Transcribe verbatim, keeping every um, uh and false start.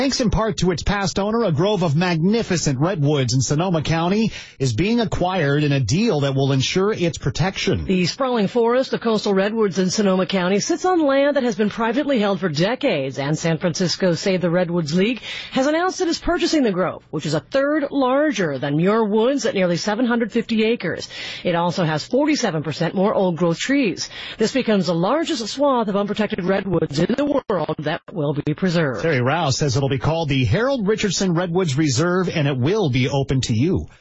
Thanks in part to its past owner, a grove of magnificent redwoods in Sonoma County is being acquired in a deal that will ensure its protection. The sprawling forest of coastal redwoods in Sonoma County sits on land that has been privately held for decades, and San Francisco Save the Redwoods League has announced it is purchasing the grove, which is a third larger than Muir Woods at nearly seven hundred fifty acres. It also has forty-seven percent more old-growth trees. This becomes the largest swath of unprotected redwoods in the world that will be preserved. Terry Rouse says it'll be called the Harold Richardson Redwoods Reserve, and it will be open to you.